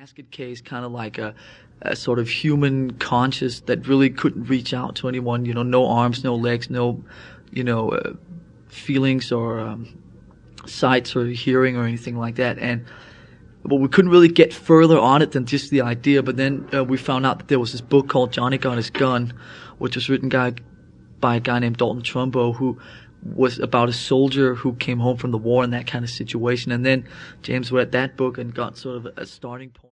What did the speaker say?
basket case, kind of like a sort of human conscious that really couldn't reach out to anyone. No arms, no legs, no, feelings or sights or hearing or anything like that. But we couldn't really get further on it than just the idea. But then we found out that there was this book called Johnny Got His Gun, which was written by a guy named Dalton Trumbo, who was about a soldier who came home from the war in that kind of situation. And then James read that book and got sort of a starting point.